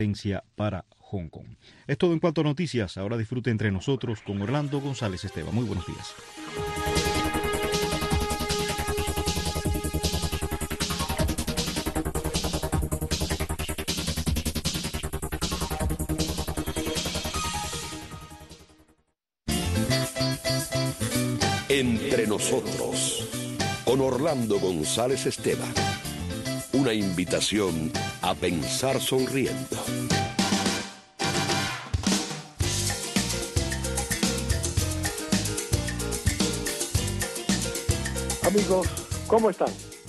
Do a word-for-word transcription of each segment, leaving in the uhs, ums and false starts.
para Hong Kong. Es todo en cuanto a noticias. Ahora disfrute entre nosotros con Orlando González Esteban. Muy buenos días. Entre nosotros, con Orlando González Esteban. Una invitación a pensar sonriendo. Amigos, ¿cómo están?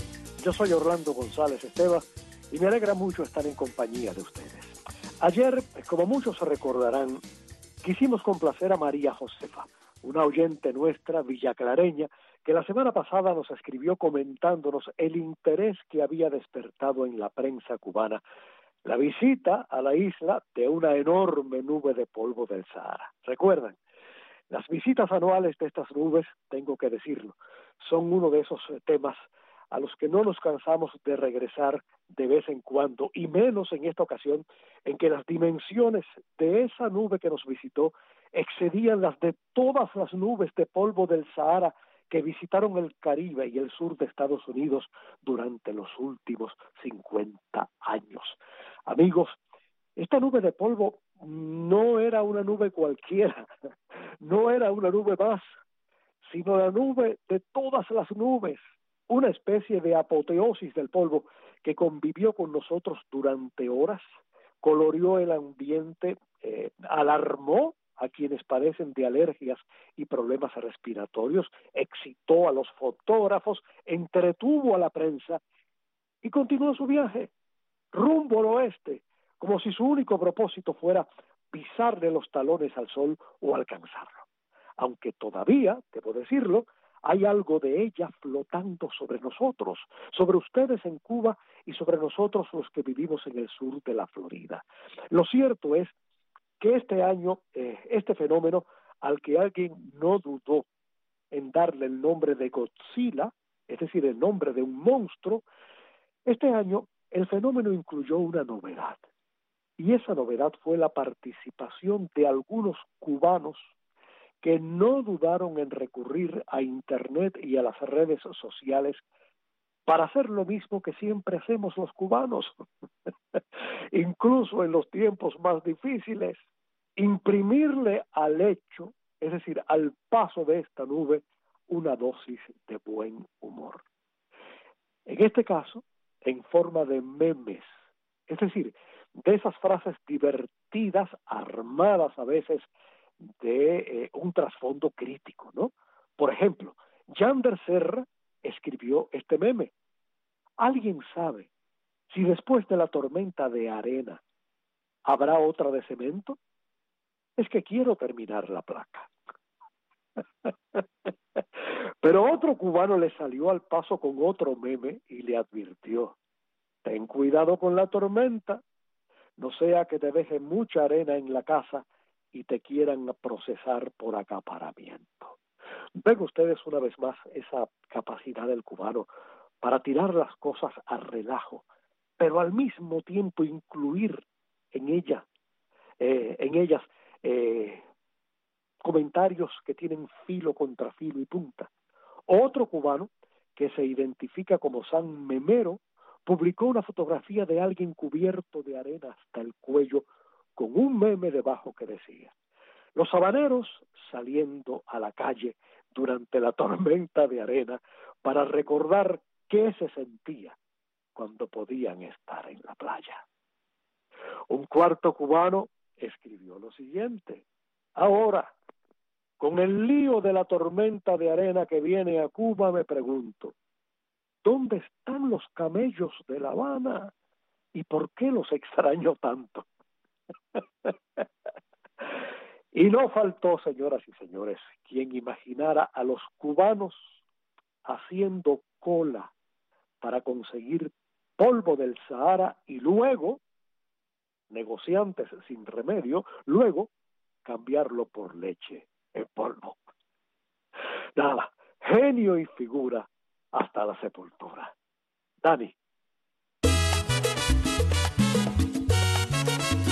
Yo soy Orlando González Esteban y me alegra mucho estar en compañía de ustedes. Ayer, como muchos se recordarán, quisimos complacer a María Josefa, una oyente nuestra villaclareña, que la semana pasada nos escribió comentándonos el interés que había despertado en la prensa cubana la visita a la isla de una enorme nube de polvo del Sahara. ¿Recuerdan? Las visitas anuales de estas nubes, tengo que decirlo, son uno de esos temas a los que no nos cansamos de regresar de vez en cuando, y menos en esta ocasión, en que las dimensiones de esa nube que nos visitó excedían las de todas las nubes de polvo del Sahara que visitaron el Caribe y el sur de Estados Unidos durante los últimos cincuenta años. Amigos, esta nube de polvo no era una nube cualquiera, no era una nube más, sino la nube de todas las nubes, una especie de apoteosis del polvo que convivió con nosotros durante horas, coloreó el ambiente, eh, alarmó a quienes padecen de alergias y problemas respiratorios, excitó a los fotógrafos, entretuvo a la prensa y continuó su viaje rumbo al oeste, como si su único propósito fuera pisarle los talones al sol o alcanzarlo. Aunque todavía, debo decirlo, hay algo de ella flotando sobre nosotros, sobre ustedes en Cuba y sobre nosotros los que vivimos en el sur de la Florida. Lo cierto es que este año, eh, este fenómeno al que alguien no dudó en darle el nombre de Godzilla, es decir, el nombre de un monstruo, este año el fenómeno incluyó una novedad. Y esa novedad fue la participación de algunos cubanos que no dudaron en recurrir a Internet y a las redes sociales para hacer lo mismo que siempre hacemos los cubanos, incluso en los tiempos más difíciles, imprimirle al hecho, es decir, al paso de esta nube, una dosis de buen humor. En este caso, en forma de memes, es decir, de esas frases divertidas, armadas a veces de eh, un trasfondo crítico, ¿no? Por ejemplo, Yander Serra escribió este meme. ¿Alguien sabe si después de la tormenta de arena habrá otra de cemento? Es que quiero terminar la placa. Pero otro cubano le salió al paso con otro meme y le advirtió: ten cuidado con la tormenta, no sea que te dejen mucha arena en la casa y te quieran procesar por acaparamiento. Ven ustedes una vez más esa capacidad del cubano para tirar las cosas a relajo, pero al mismo tiempo incluir en ella, eh, en ellas eh, comentarios que tienen filo contra filo y punta. Otro cubano, que se identifica como San Memero, publicó una fotografía de alguien cubierto de arena hasta el cuello con un meme debajo que decía: los habaneros saliendo a la calle durante la tormenta de arena para recordar qué se sentía cuando podían estar en la playa. Un cuarto cubano escribió lo siguiente: ahora, con el lío de la tormenta de arena que viene a Cuba, me pregunto, ¿dónde están los camellos de La Habana? ¿Y por qué los extraño tanto? Y no faltó, señoras y señores, quien imaginara a los cubanos haciendo cola para conseguir polvo del Sahara y luego, negociantes sin remedio, luego cambiarlo por leche en polvo. Nada, genio y figura hasta la sepultura. Dani.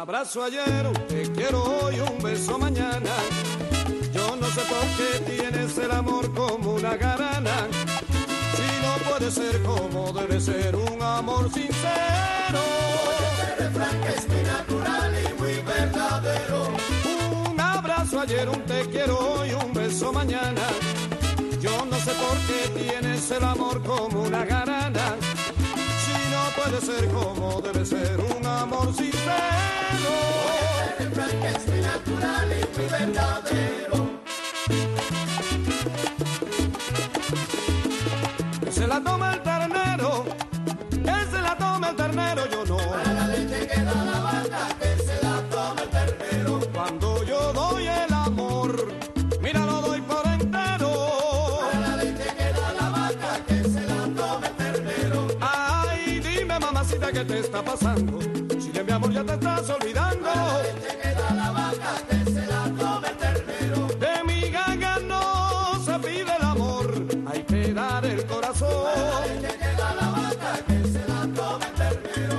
abrazo ayer, un te quiero hoy, un beso mañana. Yo no sé por qué tienes el amor como una jarana. Si no puede ser como debe ser un amor sincero. Este refrán que es muy natural y muy verdadero. Un abrazo ayer, un te quiero hoy, un beso mañana. Yo no sé por qué tienes el amor como una jarana. Si no puede ser como debe ser un amor sincero. Este refrán que es muy natural y muy verdadero. Que se la toma el ternero, que se la toma el ternero, yo no. Para la leche que da la vaca, que se la tome el ternero. Cuando yo doy el amor, mira, lo doy por entero. Para la leche que da la vaca, que se la tome el ternero. Ay, dime, mamacita, ¿qué te está pasando? Si de mi amor ya te estás olvidando. Para la leche que da la vaca, que se la tome el ternero. De mi ganga no se pide el amor, hay que dar el corazón. Para la leche que da la vaca, que se la tome el ternero.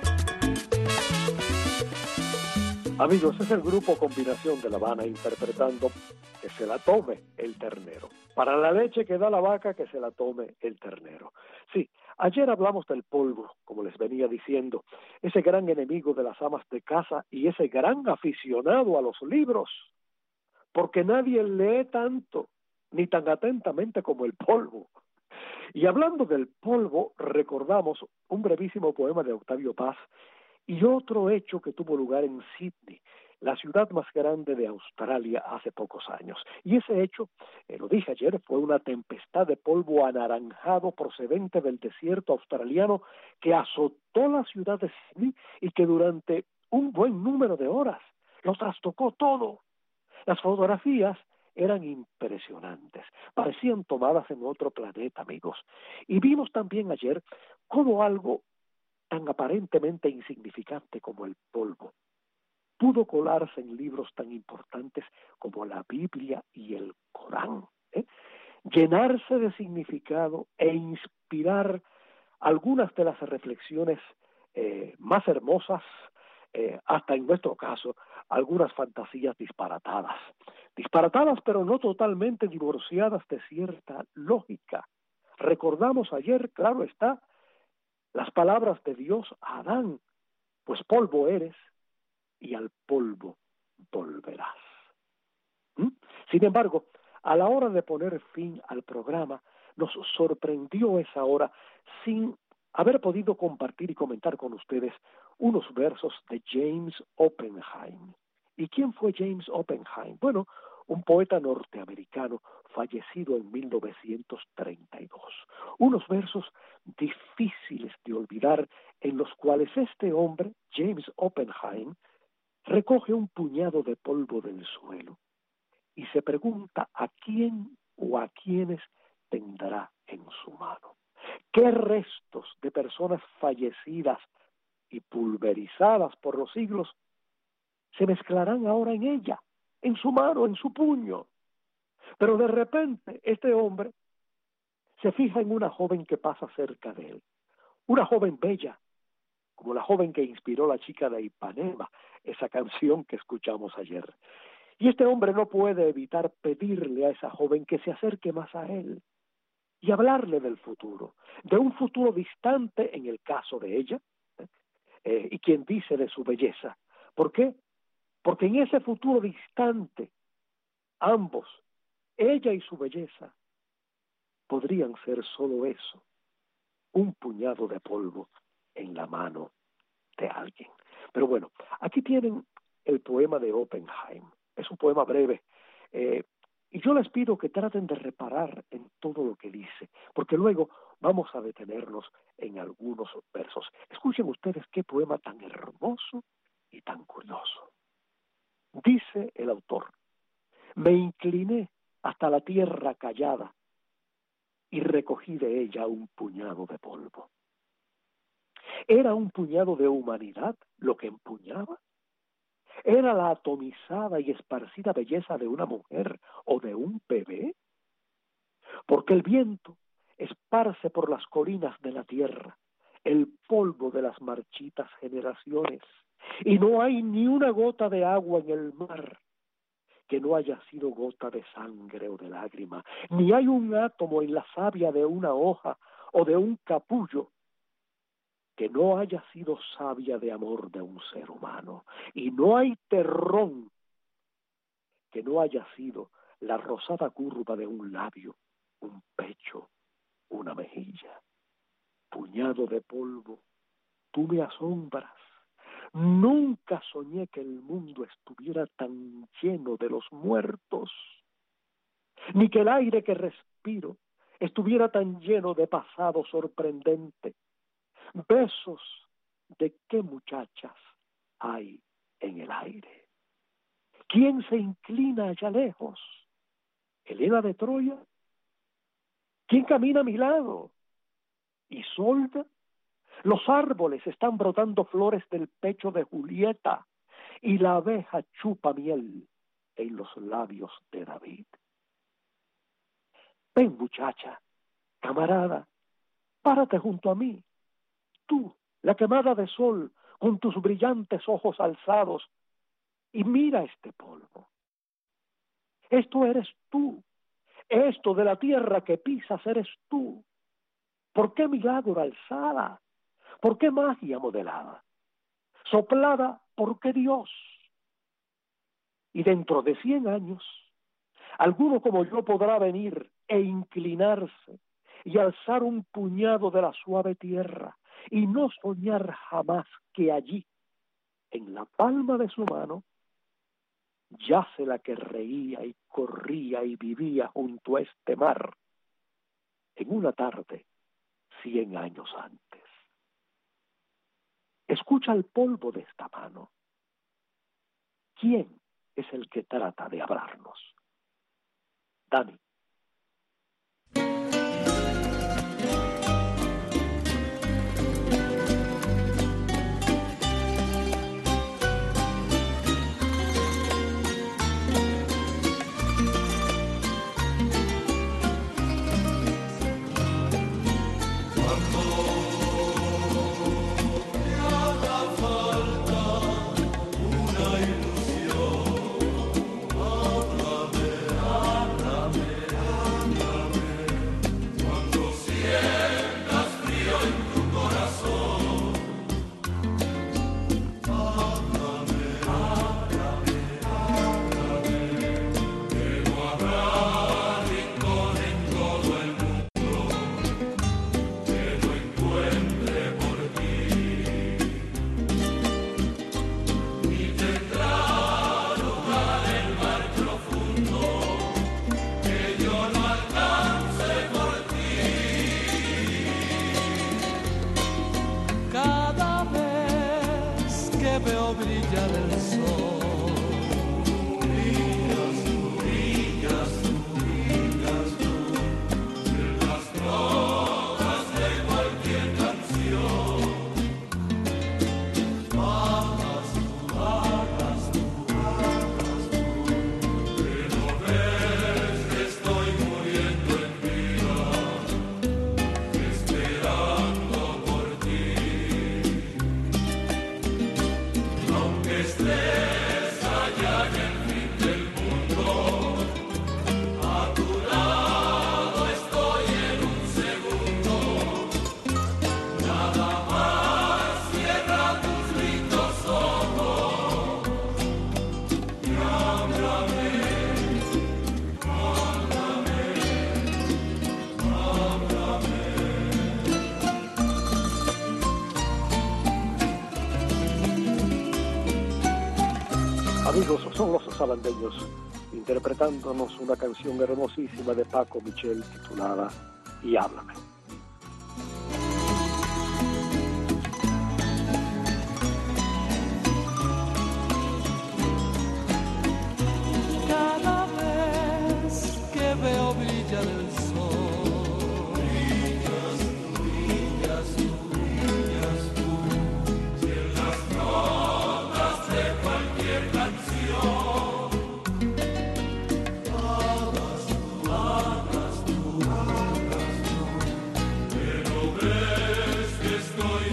Amigos, es el grupo Combinación de La Habana interpretando Que se la tome el ternero. Para la leche que da la vaca, que se la tome el ternero. Sí, ayer hablamos del polvo, como les venía diciendo, ese gran enemigo de las amas de casa y ese gran aficionado a los libros, porque nadie lee tanto, ni tan atentamente como el polvo. Y hablando del polvo, recordamos un brevísimo poema de Octavio Paz y otro hecho que tuvo lugar en Sydney, la ciudad más grande de Australia hace pocos años. Y ese hecho, eh, lo dije ayer, fue una tempestad de polvo anaranjado procedente del desierto australiano que azotó la ciudad de Sydney y que durante un buen número de horas lo trastocó todo. Las fotografías eran impresionantes, parecían tomadas en otro planeta, amigos. Y vimos también ayer cómo algo tan aparentemente insignificante como el polvo pudo colarse en libros tan importantes como la Biblia y el Corán, ¿eh? llenarse de significado e inspirar algunas de las reflexiones eh, más hermosas, eh, hasta en nuestro caso, algunas fantasías disparatadas. Disparatadas, pero no totalmente divorciadas de cierta lógica. Recordamos ayer, claro está, las palabras de Dios a Adán, pues polvo eres y al polvo volverás. ¿Mm? Sin embargo, a la hora de poner fin al programa, nos sorprendió esa hora sin haber podido compartir y comentar con ustedes unos versos de James Oppenheim. ¿Y quién fue James Oppenheim? Bueno, un poeta norteamericano fallecido en mil novecientos treinta y dos. Unos versos difíciles de olvidar en los cuales este hombre, James Oppenheim, recoge un puñado de polvo del suelo y se pregunta a quién o a quiénes tendrá en su mano. ¿Qué restos de personas fallecidas y pulverizadas por los siglos se mezclarán ahora en ella, en su mano, en su puño? Pero de repente este hombre se fija en una joven que pasa cerca de él, una joven bella, como la joven que inspiró La chica de Ipanema, esa canción que escuchamos ayer. Y este hombre no puede evitar pedirle a esa joven que se acerque más a él y hablarle del futuro, de un futuro distante en el caso de ella, ¿eh? Eh, y quien dice de su belleza. ¿Por qué? Porque en ese futuro distante, ambos, ella y su belleza, podrían ser solo eso, un puñado de polvo en la mano de alguien. Pero bueno, aquí tienen el poema de Oppenheim. Es un poema breve, eh, y yo les pido que traten de reparar en todo lo que dice, porque luego vamos a detenernos en algunos versos. Escuchen ustedes qué poema tan hermoso y tan curioso. Dice el autor: me incliné hasta la tierra callada y recogí de ella un puñado de polvo. ¿Era un puñado de humanidad lo que empuñaba? ¿Era la atomizada y esparcida belleza de una mujer o de un bebé? Porque el viento esparce por las colinas de la tierra el polvo de las marchitas generaciones, y no hay ni una gota de agua en el mar que no haya sido gota de sangre o de lágrima, ni hay un átomo en la savia de una hoja o de un capullo que no haya sido savia de amor de un ser humano, y no hay terrón que no haya sido la rosada curva de un labio, un pecho, una mejilla. Puñado de polvo, tú me asombras. Nunca soñé que el mundo estuviera tan lleno de los muertos, ni que el aire que respiro estuviera tan lleno de pasado sorprendente. Besos de qué muchachas hay en el aire. ¿Quién se inclina allá lejos? ¿Helena de Troya? ¿Quién camina a mi lado? ¿Isolda? Los árboles están brotando flores del pecho de Julieta y la abeja chupa miel en los labios de David. Ven, muchacha, camarada, párate junto a mí. Tú, la quemada de sol, con tus brillantes ojos alzados, y mira este polvo. Esto eres tú. Esto de la tierra que pisas eres tú. ¿Por qué milagro alzada? ¿Por qué magia modelada? Soplada, ¿por qué Dios? Y dentro de cien años, alguno como yo podrá venir e inclinarse y alzar un puñado de la suave tierra y no soñar jamás que allí, en la palma de su mano, yace la que reía y corría y vivía junto a este mar en una tarde cien años antes. Escucha el polvo de esta mano. ¿Quién es el que trata de hablarnos? Dani. Amigos, son los sabandeños interpretándonos una canción hermosísima de Paco Michel titulada Y Háblame. Cada vez que veo brillar el sol, brillas tú, brillas tú, brillas tú, y en las notas de cualquier canción. Estoy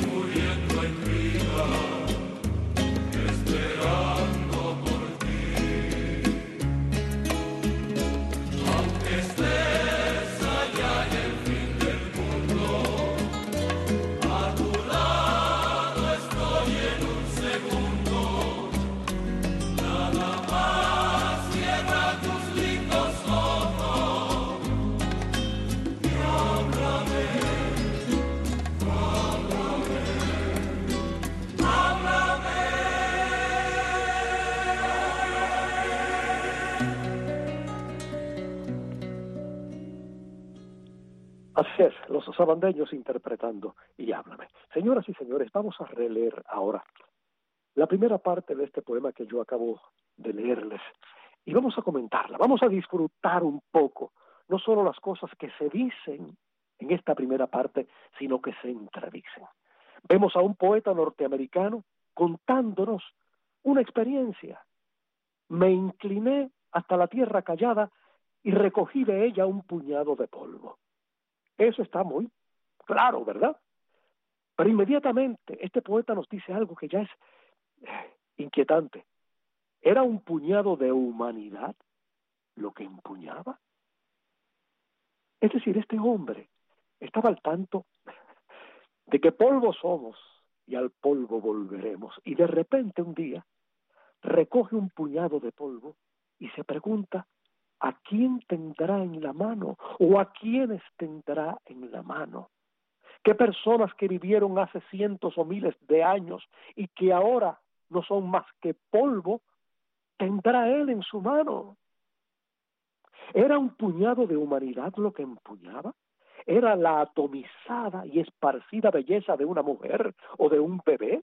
Así es, los sabandeños interpretando y háblame. Señoras y señores, vamos a releer ahora la primera parte de este poema que yo acabo de leerles y vamos a comentarla, vamos a disfrutar un poco, no solo las cosas que se dicen en esta primera parte, sino que se entredicen. Vemos a un poeta norteamericano contándonos una experiencia. Me incliné hasta la tierra callada y recogí de ella un puñado de polvo. Eso está muy claro, ¿verdad? Pero inmediatamente este poeta nos dice algo que ya es eh, inquietante. ¿Era un puñado de humanidad lo que empuñaba? Es decir, este hombre estaba al tanto de que polvo somos y al polvo volveremos. Y de repente un día recoge un puñado de polvo y se pregunta ¿a quién tendrá en la mano? ¿O a quiénes tendrá en la mano? ¿Qué personas que vivieron hace cientos o miles de años y que ahora no son más que polvo, tendrá él en su mano? ¿Era un puñado de humanidad lo que empuñaba? ¿Era la atomizada y esparcida belleza de una mujer o de un bebé?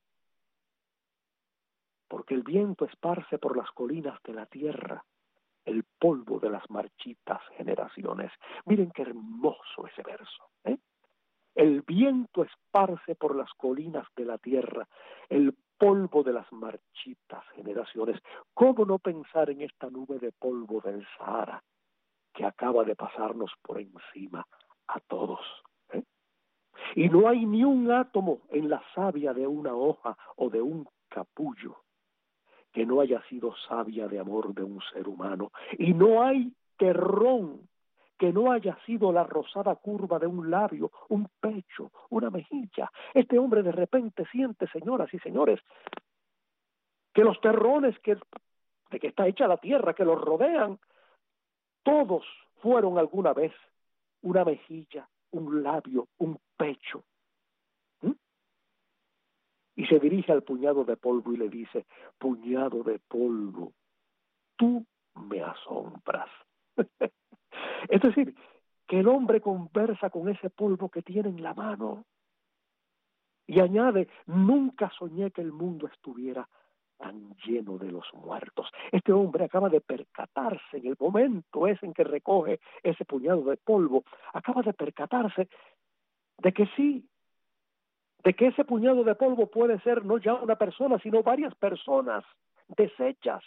Porque el viento esparce por las colinas de la tierra el polvo de las marchitas generaciones. Miren qué hermoso ese verso, ¿eh? El viento esparce por las colinas de la tierra el polvo de las marchitas generaciones. ¿Cómo no pensar en esta nube de polvo del Sahara que acaba de pasarnos por encima a todos, ¿eh? Y no hay ni un átomo en la savia de una hoja o de un capullo que no haya sido savia de amor de un ser humano, y no hay terrón que no haya sido la rosada curva de un labio, un pecho, una mejilla. Este hombre de repente siente, señoras y señores, que los terrones que, de que está hecha la tierra, que los rodean, todos fueron alguna vez una mejilla, un labio, un pecho. ¿Mm? Y se dirige al puñado de polvo y le dice, puñado de polvo, tú me asombras. Es decir, que el hombre conversa con ese polvo que tiene en la mano y añade, nunca soñé que el mundo estuviera tan lleno de los muertos. Este hombre acaba de percatarse en el momento ese en que recoge ese puñado de polvo, acaba de percatarse de que sí, de que ese puñado de polvo puede ser no ya una persona, sino varias personas deshechas.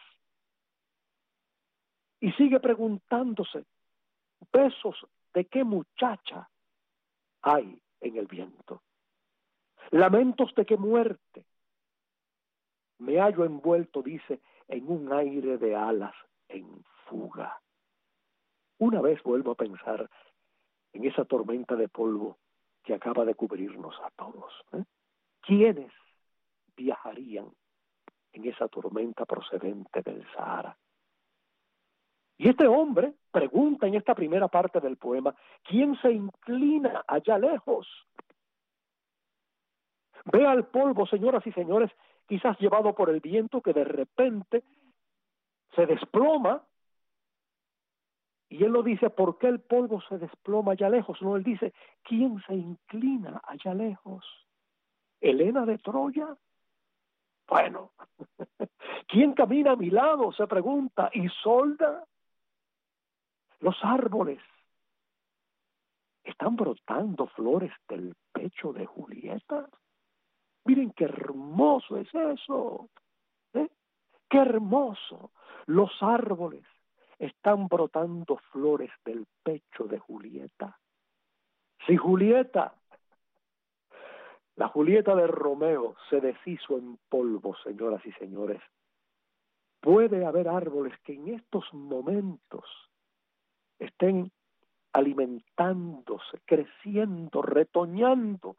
Y sigue preguntándose, besos de qué muchacha hay en el viento, lamentos de qué muerte. Me hallo envuelto, dice, en un aire de alas en fuga. Una vez vuelvo a pensar en esa tormenta de polvo que acaba de cubrirnos a todos, ¿eh? ¿Quiénes viajarían en esa tormenta procedente del Sahara? Y este hombre pregunta en esta primera parte del poema, ¿quién se inclina allá lejos? Ve al polvo, señoras y señores, quizás llevado por el viento que de repente se desploma. Y él lo dice, ¿por qué el polvo se desploma allá lejos? No, él dice, ¿quién se inclina allá lejos? ¿Helena de Troya? Bueno, ¿quién camina a mi lado? Se pregunta. ¿Isolda? Los árboles están brotando flores del pecho de Julieta. Miren qué hermoso es eso, ¿eh? Qué hermoso. Los árboles están brotando flores del pecho de Julieta. Si Julieta, la Julieta de Romeo, se deshizo en polvo, señoras y señores, puede haber árboles que en estos momentos estén alimentándose, creciendo, retoñando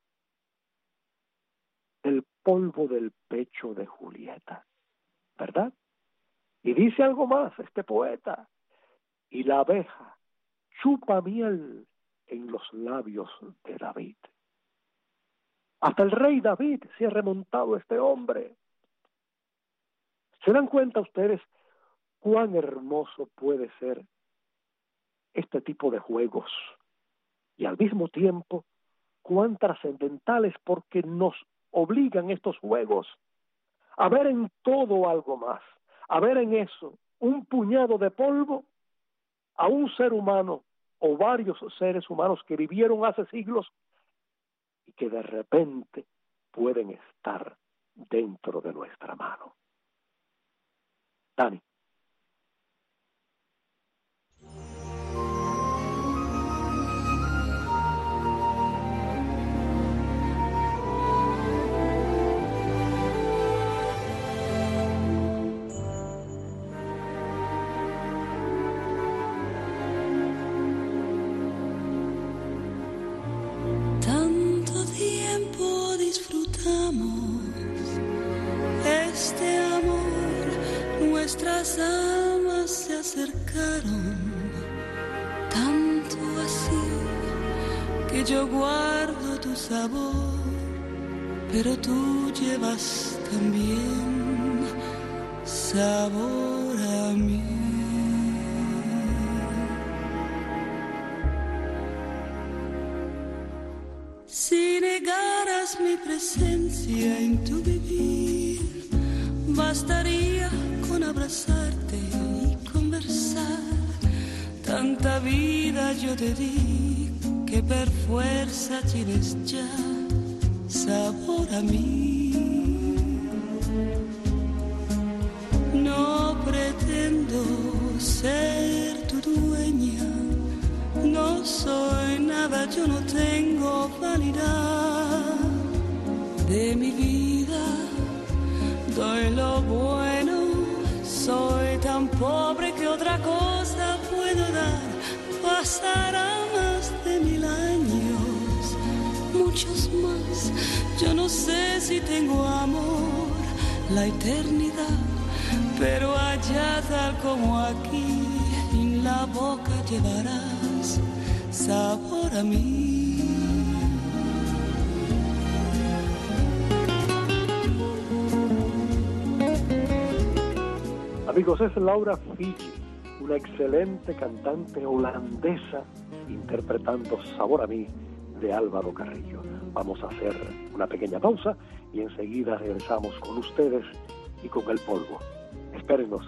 del polvo del pecho de Julieta, ¿verdad? Y dice algo más este poeta, y la abeja chupa miel en los labios de David. Hasta el rey David se ha remontado este hombre. ¿Se dan cuenta ustedes cuán hermoso puede ser este tipo de juegos y al mismo tiempo cuán trascendentales, porque nos obligan estos juegos a ver en todo algo más, a ver en eso un puñado de polvo, a un ser humano o varios seres humanos que vivieron hace siglos y que de repente pueden estar dentro de nuestra mano. Dani. Este amor, nuestras almas se acercaron, tanto así que yo guardo tu sabor, pero tú llevas también sabor a mí. Si negaras mi presencia en tu vivir, bastaría con abrazarte y conversar. Tanta vida yo te di que por fuerza tienes ya sabor a mí. No pretendo ser tu dueña, no soy nada, yo no tengo vanidad de mi vida. Doy lo bueno, soy tan pobre que otra cosa puedo dar. Pasará más de mil años, muchos más. Yo no sé si tengo amor, la eternidad, pero allá tal como aquí, en la boca llevarás sabor a mí. Amigos, es Laura Fiji, una excelente cantante holandesa interpretando Sabor a mí de Álvaro Carrillo. Vamos a hacer una pequeña pausa y enseguida regresamos con ustedes y con el polvo. Espérennos.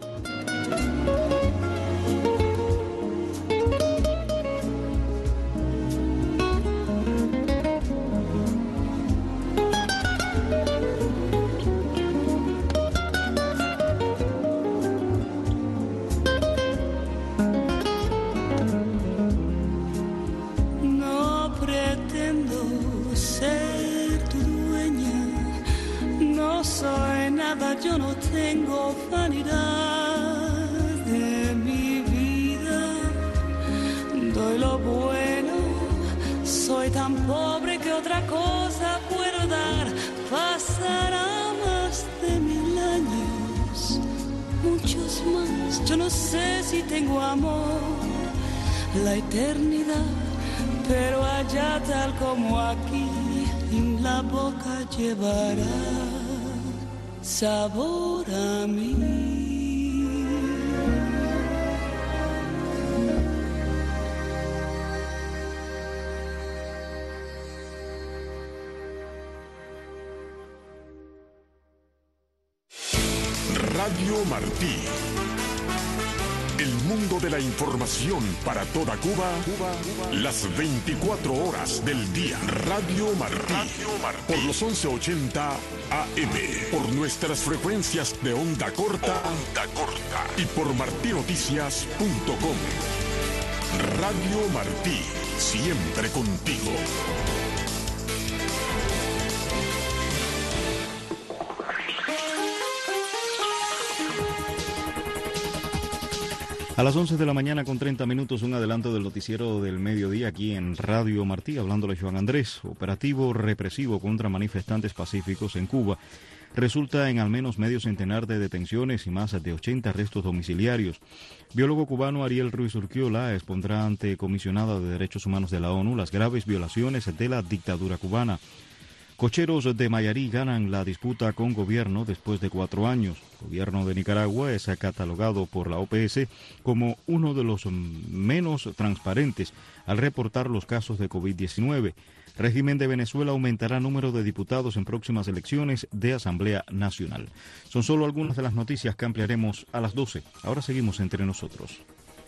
Yo no tengo vanidad de mi vida, doy lo bueno, soy tan pobre que otra cosa puedo dar. Pasará más de mil años, muchos más, yo no sé si tengo amor, la eternidad, pero allá tal como aquí, en la boca llevará sabor a mí. Radio Martí. El mundo de la información para toda Cuba, Cuba, las veinticuatro horas del día. Radio Martí. Radio Martí. Por los once ochenta A M. Por nuestras frecuencias de onda corta, onda corta. Y por martí noticias punto com. Radio Martí. Siempre contigo. A las once de la mañana con treinta minutos, un adelanto del noticiero del mediodía aquí en Radio Martí, hablándole Juan Andrés. Operativo represivo contra manifestantes pacíficos en Cuba resulta en al menos medio centenar de detenciones y más de ochenta arrestos domiciliarios. Biólogo cubano Ariel Ruiz Urquiola expondrá ante comisionada de Derechos Humanos de la ONU las graves violaciones de la dictadura cubana. Cocheros de Mayarí ganan la disputa con gobierno después de cuatro años. El gobierno de Nicaragua es catalogado por la O P S como uno de los menos transparentes al reportar los casos de COVID diecinueve. Régimen de Venezuela aumentará número de diputados en próximas elecciones de Asamblea Nacional. Son solo algunas de las noticias que ampliaremos a las doce. Ahora seguimos entre nosotros.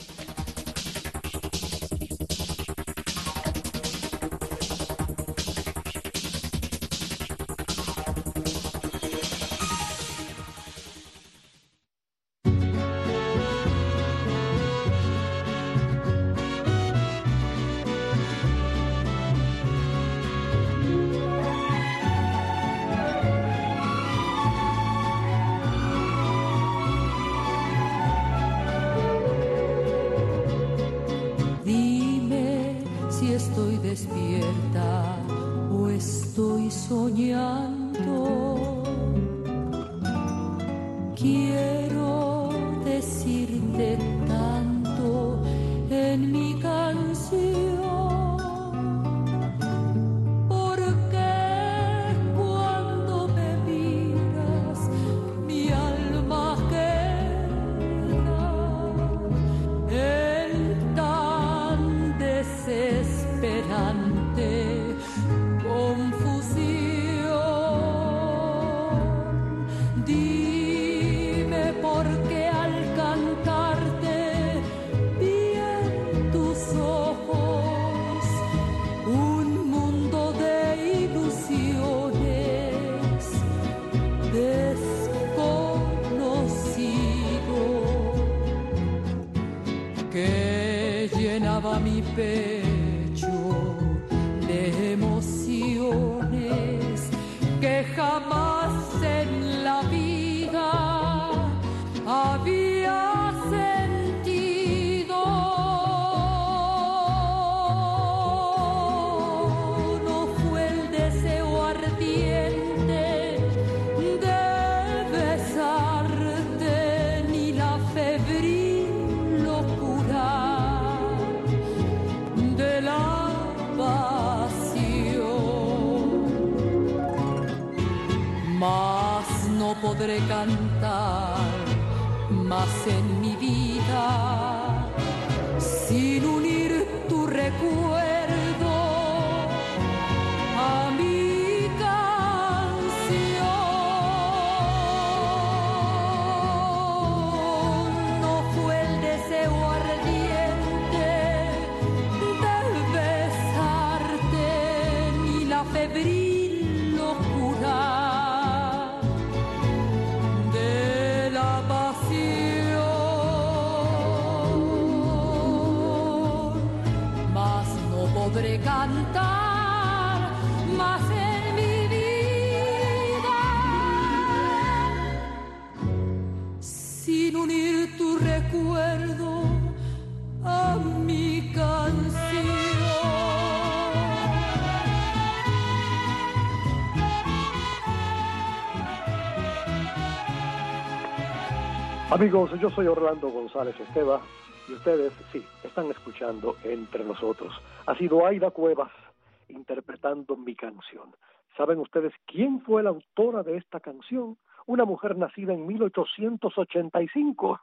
Mi pecho de emociones que jamás en la vida había sentido. No fue el deseo ardiente de besarte ni la febril locura de la pasión, mas no podré cantar más en mi vida sin unir tu recuerdo a mi canción. No fue el deseo ardiente febril locura de la pasión, mas no podré cantar más en mi vida sin unir tu recuerdo a mi canción. Amigos, yo soy Orlando González Esteva y ustedes, sí, están escuchando Entre Nosotros. Ha sido Aida Cuevas interpretando mi canción. ¿Saben ustedes quién fue la autora de esta canción? Una mujer nacida en mil ochocientos ochenta y cinco.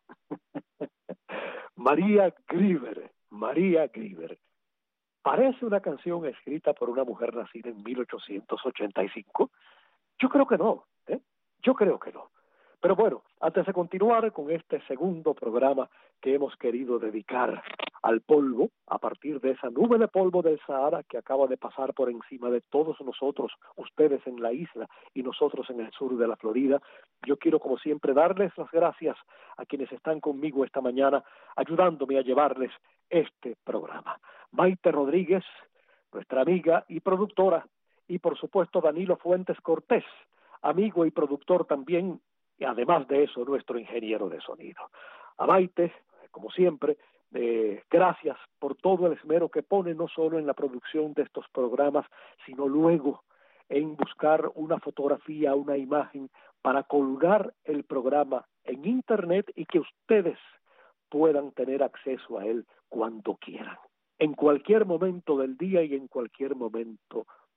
María Grieber. María Grieber. ¿Parece una canción escrita por una mujer nacida en mil ochocientos ochenta y cinco? Yo creo que no, ¿eh? Yo creo que no. Pero bueno, antes de continuar con este segundo programa que hemos querido dedicar al polvo, a partir de esa nube de polvo del Sahara que acaba de pasar por encima de todos nosotros, ustedes en la isla y nosotros en el sur de la Florida, yo quiero como siempre darles las gracias a quienes están conmigo esta mañana ayudándome a llevarles este programa. Maite Rodríguez, nuestra amiga y productora, y por supuesto Danilo Fuentes Cortés, amigo y productor también, y además de eso, nuestro ingeniero de sonido. A Maite, como siempre, eh, gracias por todo el esmero que pone, no solo en la producción de estos programas, sino luego en buscar una fotografía, una imagen, para colgar el programa en Internet y que ustedes puedan tener acceso a él cuando quieran, en cualquier momento del día y en cualquier momento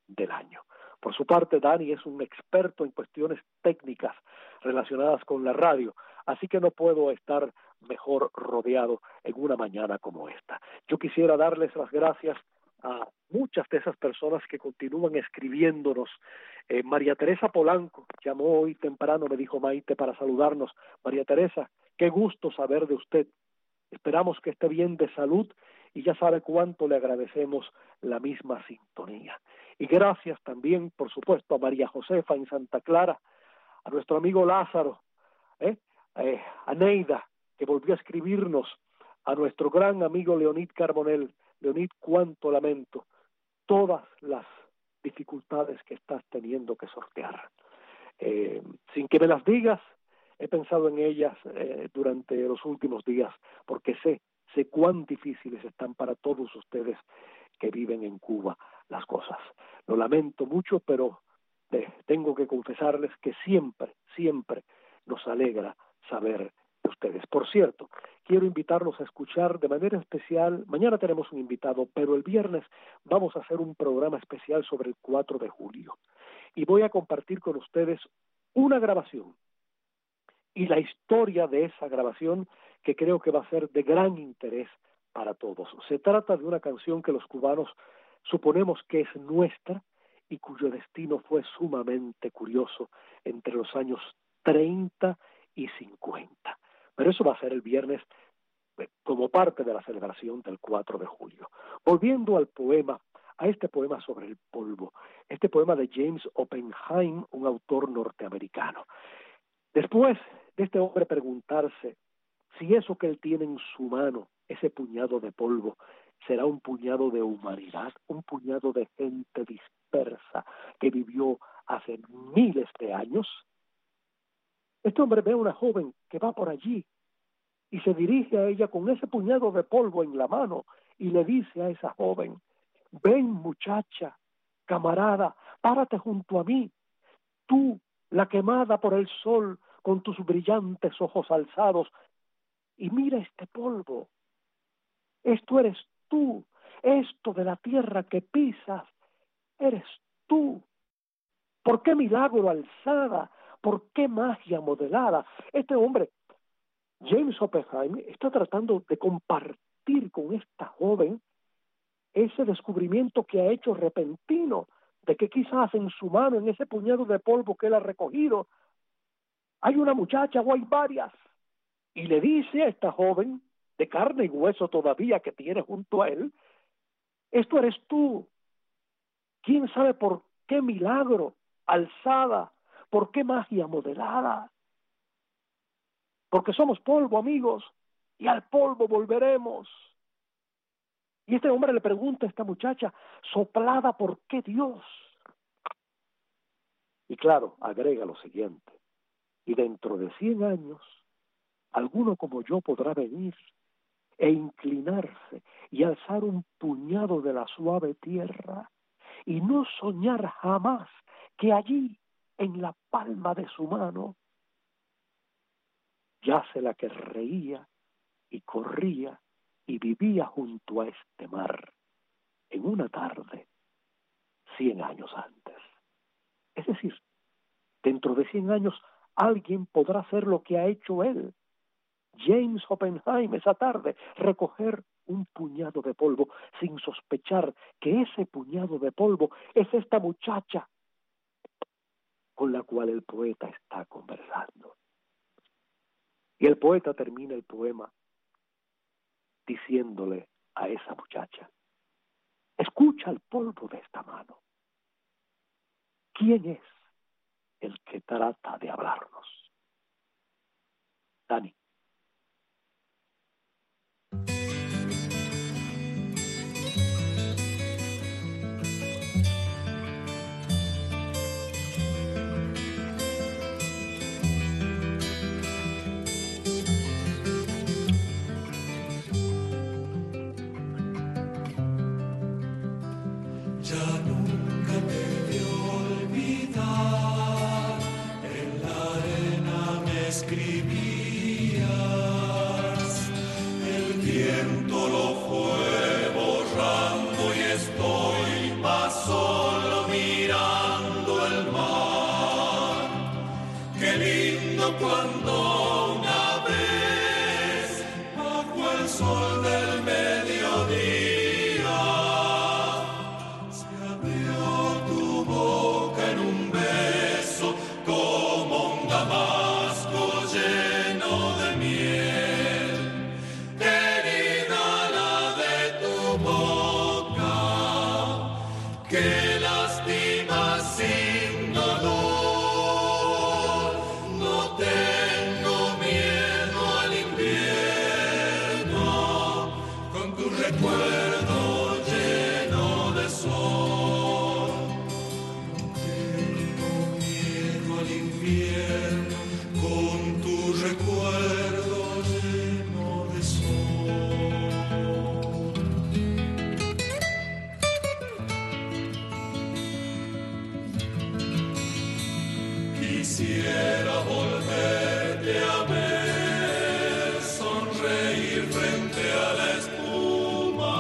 del año. Por su parte, Dani es un experto en cuestiones técnicas relacionadas con la radio, así que no puedo estar mejor rodeado en una mañana como esta. Yo quisiera darles las gracias a muchas de esas personas que continúan escribiéndonos. Eh, María Teresa Polanco llamó hoy temprano, me dijo Maite, para saludarnos. María Teresa, qué gusto saber de usted. Esperamos que esté bien de salud y ya sabe cuánto le agradecemos la misma sintonía. Y gracias también, por supuesto, a María Josefa en Santa Clara, a nuestro amigo Lázaro, ¿eh? Eh, a Neida, que volvió a escribirnos, a nuestro gran amigo Leonid Carbonell. Leonid, cuánto lamento todas las dificultades que estás teniendo que sortear. Eh, sin que me las digas, he pensado en ellas eh, durante los últimos días, porque sé, sé cuán difíciles están para todos ustedes que viven en Cuba las cosas. Lo lamento mucho, pero eh, tengo que confesarles que siempre, siempre nos alegra saber de ustedes. Por cierto, quiero invitarlos a escuchar de manera especial, mañana tenemos un invitado, pero el viernes vamos a hacer un programa especial sobre el cuatro de julio. Y voy a compartir con ustedes una grabación y la historia de esa grabación que creo que va a ser de gran interés para todos. Se trata de una canción que los cubanos suponemos que es nuestra y cuyo destino fue sumamente curioso entre los años treinta y cincuenta. Pero eso va a ser el viernes como parte de la celebración del cuatro de julio. Volviendo al poema, a este poema sobre el polvo, este poema de James Oppenheim, un autor norteamericano. Después de este hombre preguntarse si eso que él tiene en su mano, ese puñado de polvo, será un puñado de humanidad, un puñado de gente dispersa que vivió hace miles de años. Este hombre ve a una joven que va por allí y se dirige a ella con ese puñado de polvo en la mano y le dice a esa joven: ven, muchacha, camarada, párate junto a mí, tú, la quemada por el sol, con tus brillantes ojos alzados, y mira este polvo. Esto eres tú, esto de la tierra que pisas, eres tú. ¿Por qué milagro alzada? ¿Por qué magia modelada? Este hombre, James Oppenheim, está tratando de compartir con esta joven ese descubrimiento que ha hecho repentino, de que quizás en su mano, en ese puñado de polvo que él ha recogido, hay una muchacha o hay varias. Y le dice a esta joven, de carne y hueso todavía que tiene junto a él, esto eres tú. ¿Quién sabe por qué milagro alzada? ¿Por qué magia modelada? Porque somos polvo, amigos, y al polvo volveremos. Y este hombre le pregunta a esta muchacha, soplada por qué Dios. Y claro, agrega lo siguiente: y dentro de cien años, alguno como yo podrá venir e inclinarse y alzar un puñado de la suave tierra y no soñar jamás que allí, en la palma de su mano, yace la que reía y corría y vivía junto a este mar en una tarde cien años antes. Es decir, dentro de cien años alguien podrá hacer lo que ha hecho él, James Oppenheim, esa tarde, recoger un puñado de polvo sin sospechar que ese puñado de polvo es esta muchacha con la cual el poeta está conversando. Y el poeta termina el poema diciéndole a esa muchacha: escucha el polvo de esta mano. ¿Quién es el que trata de hablarnos? Dani. Escribí cuando una vez bajo el sol del mediodía se abrió tu boca en un beso como un damasco lleno de miel. Querida, la de tu boca que lastima sin dolor. No tengo miedo al invierno con tu recuerdo lleno de sol. No tengo miedo al invierno con tu recuerdo lleno de sol. Quisiera volverte a ver, sonreír frente a la espuma,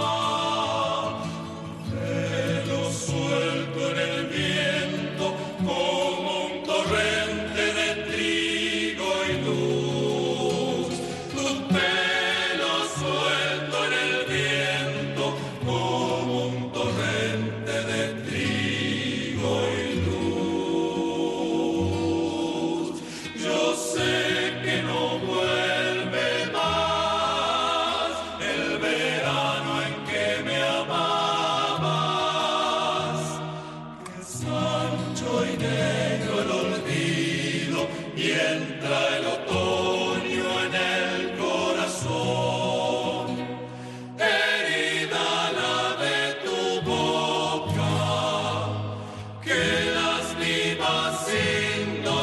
pelo suelto en el viento como un torrente de trigo y luz. Tu pelo suelto en el viento como un torrente de trigo y luz. Yo sé que no vuelve más el verano en que me amabas, que es ancho y negro el olvido y entra el otoño en el corazón. Herida la de tu boca que lastima sin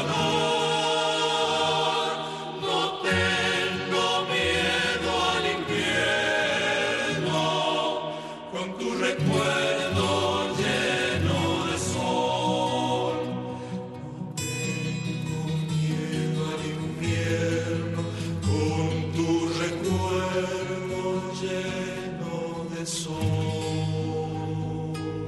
dolor. No tengo miedo al invierno con tu recuerdo lleno de sol. No tengo miedo al invierno con tu recuerdo lleno de sol.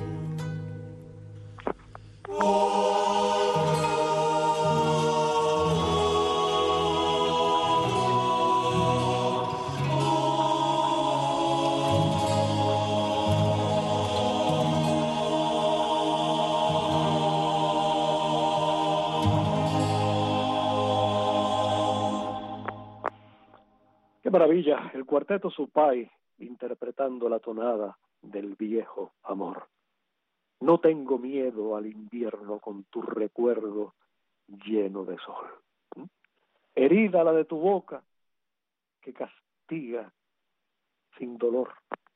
Qué maravilla, el cuarteto Supay interpretando la tonada del viejo amor. No tengo miedo al invierno con tu recuerdo lleno de sol. ¿Mm? Herida la de tu boca que castiga sin dolor.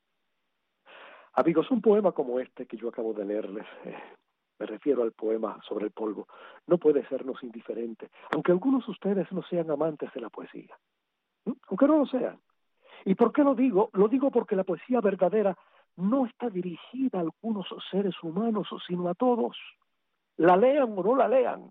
Amigos, un poema como este que yo acabo de leerles, eh, me refiero al poema sobre el polvo, no puede sernos indiferente, aunque algunos de ustedes no sean amantes de la poesía. ¿Mm? Aunque no lo sean. ¿Y por qué lo digo? Lo digo porque la poesía verdadera no está dirigida a algunos seres humanos, sino a todos. La lean o no la lean.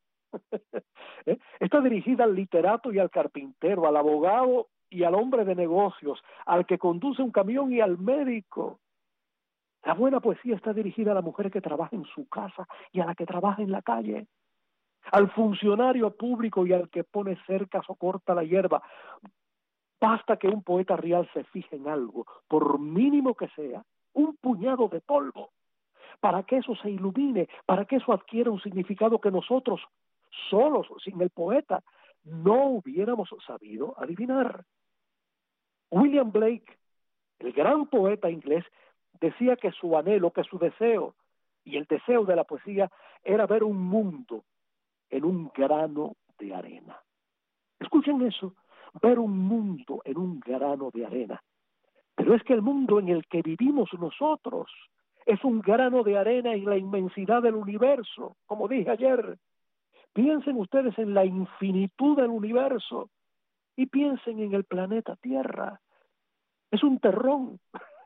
¿Eh? Está dirigida al literato y al carpintero, al abogado y al hombre de negocios, al que conduce un camión y al médico. La buena poesía está dirigida a la mujer que trabaja en su casa y a la que trabaja en la calle, al funcionario público y al que pone cercas o corta la hierba. Basta que un poeta real se fije en algo, por mínimo que sea, un puñado de polvo, para que eso se ilumine, para que eso adquiera un significado que nosotros, solos, sin el poeta, no hubiéramos sabido adivinar. William Blake, el gran poeta inglés, decía que su anhelo, que su deseo, y el deseo de la poesía, era ver un mundo en un grano de arena. Escuchen eso, ver un mundo en un grano de arena. Pero es que el mundo en el que vivimos nosotros es un grano de arena en la inmensidad del universo, como dije ayer. Piensen ustedes en la infinitud del universo y piensen en el planeta Tierra. Es un terrón.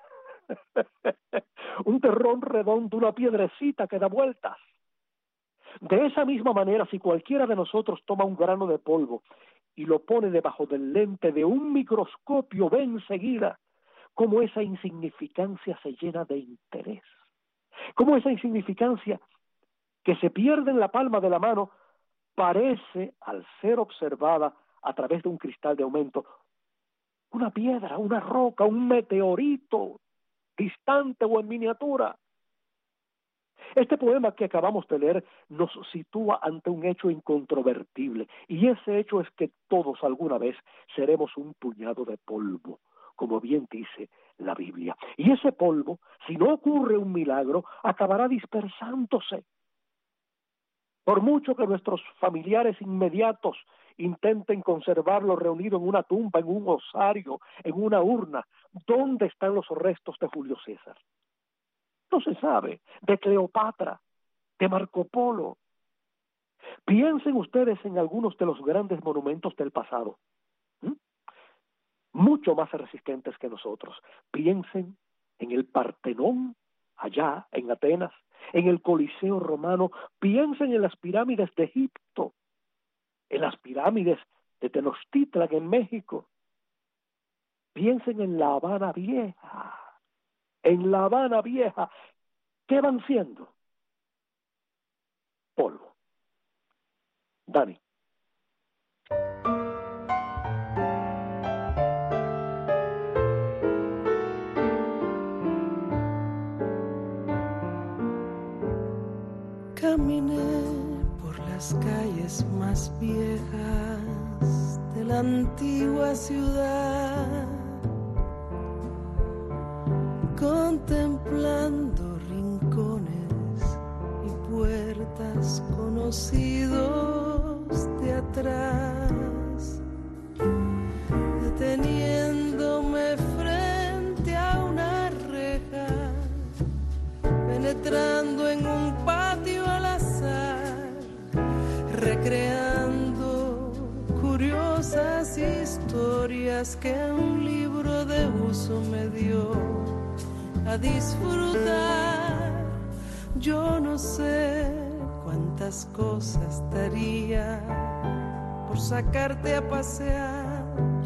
Un terrón redondo, una piedrecita que da vueltas. De esa misma manera, si cualquiera de nosotros toma un grano de polvo y lo pone debajo del lente de un microscopio, ve enseguida cómo esa insignificancia se llena de interés, cómo esa insignificancia que se pierde en la palma de la mano parece, al ser observada a través de un cristal de aumento, una piedra, una roca, un meteorito, distante o en miniatura. Este poema que acabamos de leer nos sitúa ante un hecho incontrovertible, y ese hecho es que todos alguna vez seremos un puñado de polvo, como bien dice la Biblia. Y ese polvo, si no ocurre un milagro, acabará dispersándose. Por mucho que nuestros familiares inmediatos intenten conservarlo reunido en una tumba, en un osario, en una urna, ¿dónde están los restos de Julio César? No se sabe. De Cleopatra, de Marco Polo. Piensen ustedes en algunos de los grandes monumentos del pasado, ¿Mm? mucho más resistentes que nosotros. Piensen en el Partenón, allá en Atenas, en el Coliseo Romano. Piensen en las pirámides de Egipto, en las pirámides de Tenochtitlan en México. Piensen en La Habana Vieja. En La Habana Vieja, ¿qué van siendo? Polvo. Dani. Caminé por las calles más viejas de la antigua ciudad, contemplando rincones y puertas conocidos de atrás, deteniéndome frente a una reja, penetrando en un patio al azar, recreando curiosas historias que un libro de uso me dio a disfrutar. Yo no sé cuántas cosas daría por sacarte a pasear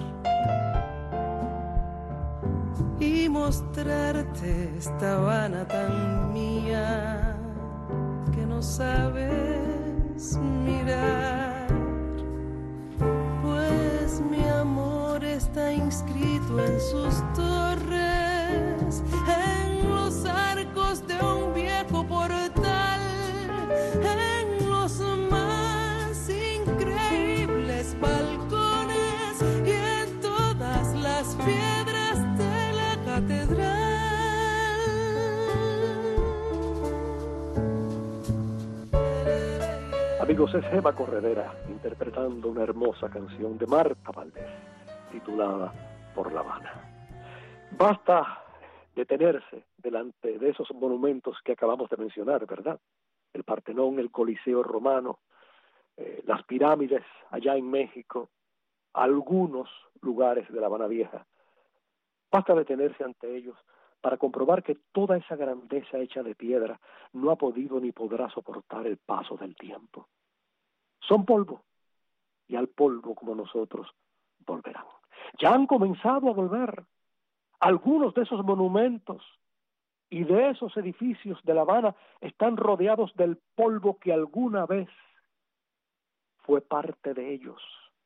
y mostrarte esta Habana tan mía que no sabes mirar. Pues mi amor está inscrito en sus torres, en los arcos de un viejo portal, en los más increíbles balcones y en todas las piedras de la catedral. Amigos, es Gema Corredera interpretando una hermosa canción de Marta Valdés titulada Por La Habana. Basta detenerse delante de esos monumentos que acabamos de mencionar, ¿verdad? El Partenón, el Coliseo Romano, eh, las pirámides allá en México, algunos lugares de La Habana Vieja. Basta detenerse ante ellos para comprobar que toda esa grandeza hecha de piedra no ha podido ni podrá soportar el paso del tiempo. Son polvo, y al polvo como nosotros volverán. Ya han comenzado a volver algunos de esos monumentos y de esos edificios de La Habana están rodeados del polvo que alguna vez fue parte de ellos.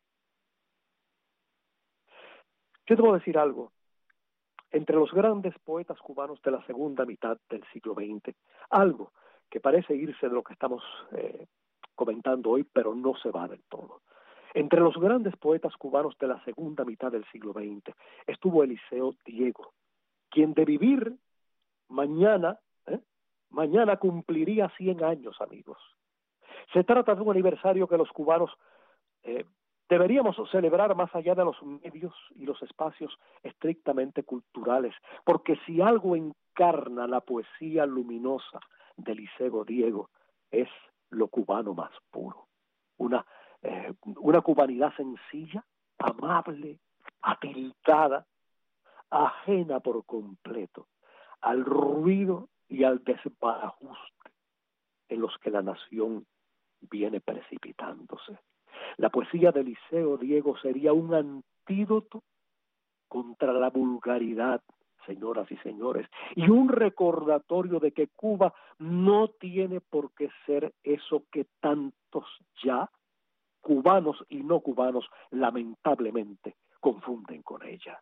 Yo debo decir algo. Entre los grandes poetas cubanos de la segunda mitad del siglo veinte, algo que parece irse de lo que estamos eh, comentando hoy, pero no se va del todo. Entre los grandes poetas cubanos de la segunda mitad del siglo veinte estuvo Eliseo Diego, quien de vivir mañana, ¿eh? mañana cumpliría cien años, amigos. Se trata de un aniversario que los cubanos eh, deberíamos celebrar más allá de los medios y los espacios estrictamente culturales, porque si algo encarna la poesía luminosa de Eliseo Diego es lo cubano más puro, una, eh, una cubanidad sencilla, amable, atildada, ajena por completo al ruido y al desbarajuste en los que la nación viene precipitándose. La poesía de Eliseo Diego sería un antídoto contra la vulgaridad, señoras y señores, y un recordatorio de que Cuba no tiene por qué ser eso que tantos ya cubanos y no cubanos lamentablemente confunden con ella.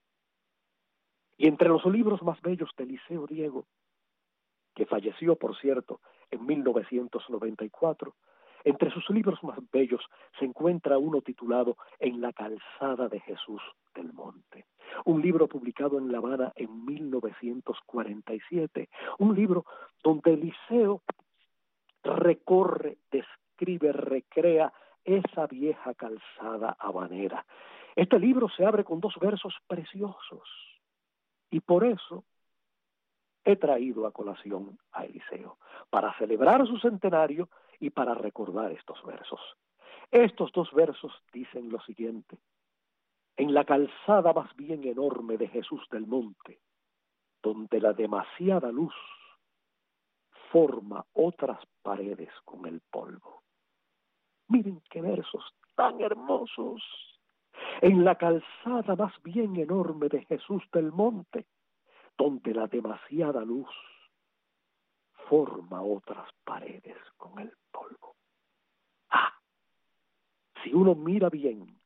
Y entre los libros más bellos de Eliseo Diego, que falleció, por cierto, en mil novecientos noventa y cuatro, entre sus libros más bellos se encuentra uno titulado En la calzada de Jesús del Monte, un libro publicado en La Habana en mil novecientos cuarenta y siete, un libro donde Eliseo recorre, describe, recrea esa vieja calzada habanera. Este libro se abre con dos versos preciosos y por eso he traído a colación a Eliseo, para celebrar su centenario y para recordar estos versos. Estos dos versos dicen lo siguiente: en la calzada más bien enorme de Jesús del Monte, donde la demasiada luz forma otras paredes con el polvo. Miren qué versos tan hermosos. En la calzada más bien enorme de Jesús del Monte, donde la demasiada luz forma otras paredes con el polvo. Ah, si uno mira bien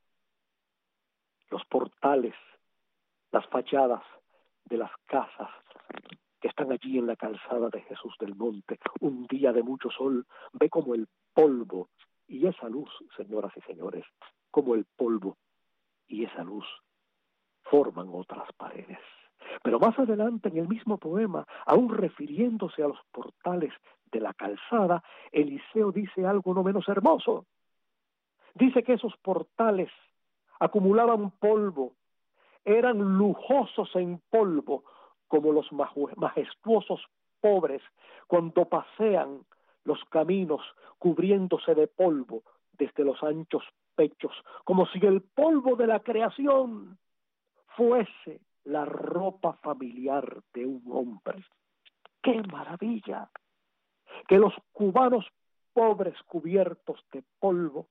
los portales, las fachadas de las casas que están allí en la calzada de Jesús del Monte, un día de mucho sol, ve como el polvo y esa luz, señoras y señores, como el polvo y esa luz forman otras paredes. Pero más adelante en el mismo poema, aún refiriéndose a los portales de la calzada, Eliseo dice algo no menos hermoso. Dice que esos portales acumulaban polvo, eran lujosos en polvo, como los majestuosos pobres cuando pasean los caminos cubriéndose de polvo desde los anchos pechos, como si el polvo de la creación fuese la ropa familiar de un hombre. ¡Qué maravilla! Que los cubanos pobres cubiertos de polvo,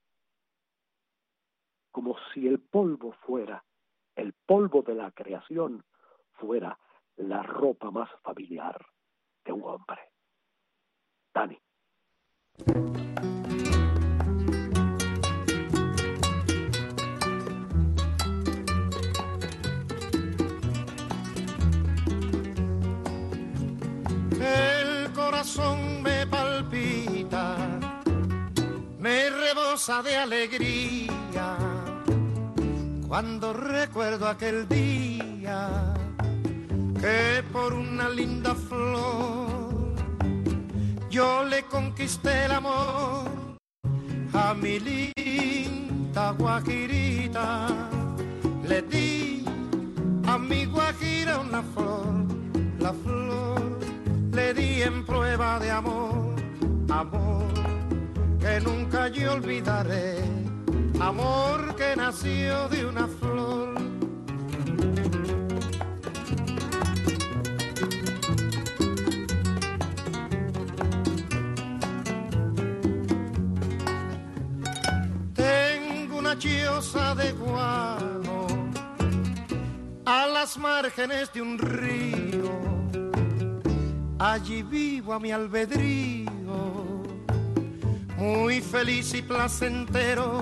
como si el polvo fuera, el polvo de la creación fuera la ropa más familiar de un hombre. Dani. El corazón me palpita, me rebosa de alegría cuando recuerdo aquel día que por una linda flor yo le conquisté el amor a mi linda guajirita. Le di a mi guajira una flor, la flor le di en prueba de amor, amor que nunca yo olvidaré, amor que nació de una flor. Tengo una choza de guano a las márgenes de un río, allí vivo a mi albedrío, muy feliz y placentero,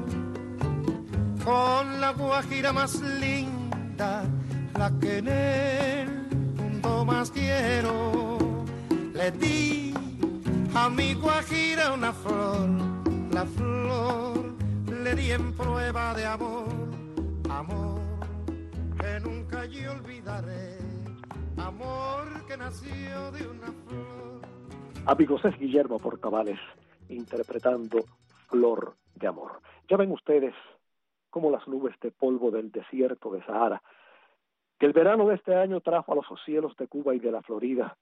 con la guajira más linda, la que en el mundo más quiero. Le di a mi guajira una flor, la flor le di en prueba de amor, amor que nunca yo olvidaré, amor que nació de una flor. Amigos, es Guillermo Portavales interpretando Flor de Amor. Ya ven ustedes cómo las nubes de polvo del desierto de Sahara, que el verano de este año trajo a los cielos de Cuba y de la Florida,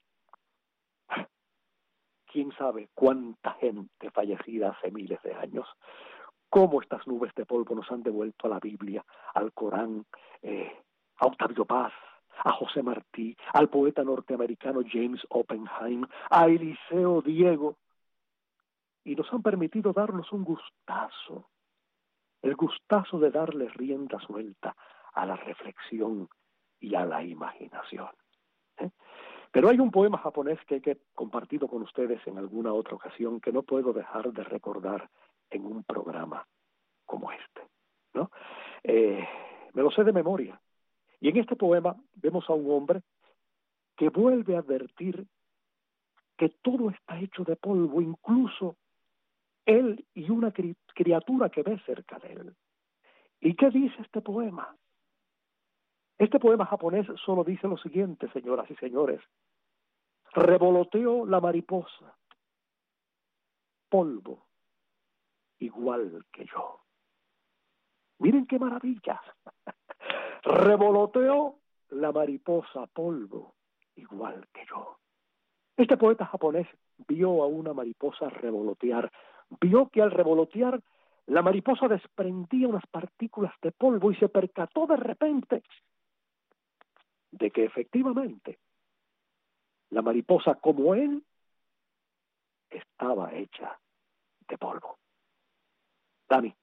quién sabe cuánta gente fallecida hace miles de años, cómo estas nubes de polvo nos han devuelto a la Biblia, al Corán, eh, a Octavio Paz, a José Martí, al poeta norteamericano James Oppenheim, a Eliseo Diego, y nos han permitido darnos un gustazo, el gustazo de darle rienda suelta a la reflexión y a la imaginación. ¿Eh? Pero hay un poema japonés que he compartido con ustedes en alguna otra ocasión que no puedo dejar de recordar en un programa como este, ¿no? Eh, me lo sé de memoria. Y en este poema vemos a un hombre que vuelve a advertir que todo está hecho de polvo, incluso él y una cri- criatura que ve cerca de él. ¿Y qué dice este poema? Este poema japonés solo dice lo siguiente, señoras y señores. Revoloteó la mariposa, polvo, igual que yo. Miren qué maravilla. Revoloteó la mariposa, polvo, igual que yo. Este poeta japonés vio a una mariposa revolotear, vio que al revolotear la mariposa desprendía unas partículas de polvo y se percató de repente de que efectivamente la mariposa, como él, estaba hecha de polvo. Dani.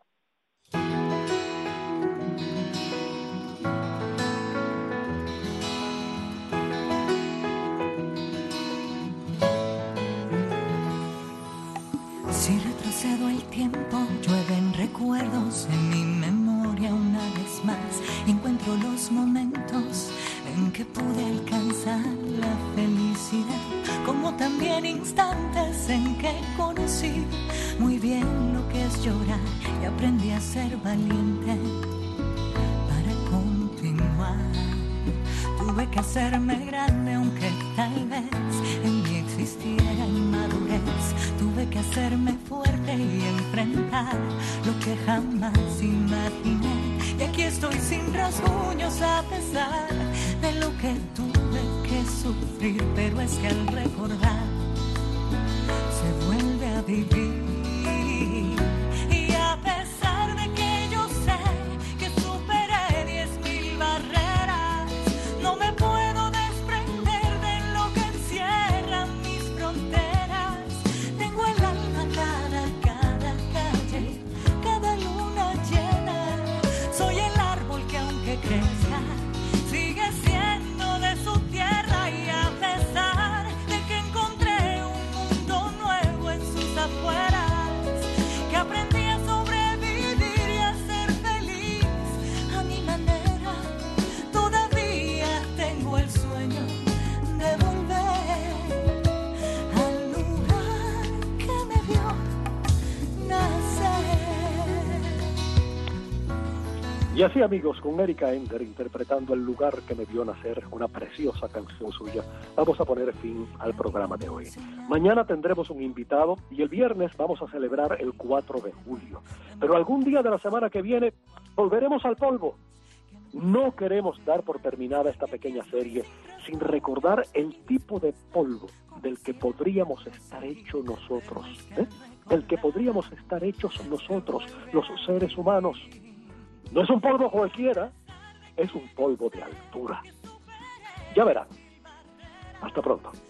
Si retrocedo el tiempo, llueven recuerdos en mi memoria una vez más. Y encuentro los momentos en que pude alcanzar la felicidad, como también instantes en que conocí muy bien lo que es llorar y aprendí a ser valiente para continuar. Tuve que hacerme grande aunque tal vez en mí existiera inmadurez. Tuve que hacerme fuerte y enfrentar lo que jamás imaginé. Y aquí estoy sin rasguños a pesar de lo que tuve que sufrir. Pero es que al recordar se vuelve a vivir. Y a pesar de que yo sé que superé diez mil barreras, no me puedo desprender de lo que encierran mis fronteras. Tengo el alma cada, cada calle, cada luna llena. Soy el árbol que aunque crezca, sigue siendo de su tierra. Y a pesar de que encontré un mundo nuevo en sus afueras, que aprendí a sobrevivir y a ser feliz a mi manera, todavía tengo el sueño de volver al lugar que me vio nacer. Y así, amigos, con Erika Ender interpretando El lugar que me vio nacer, una preciosa canción suya, vamos a poner fin al programa de hoy. Mañana tendremos un invitado y el viernes vamos a celebrar el cuatro de julio. Pero algún día de la semana que viene volveremos al polvo. No queremos dar por terminada esta pequeña serie sin recordar el tipo de polvo del que podríamos estar hechos nosotros, ¿eh? Del que podríamos estar hechos nosotros, los seres humanos. No es un polvo cualquiera, es un polvo de altura. Ya verán. Hasta pronto.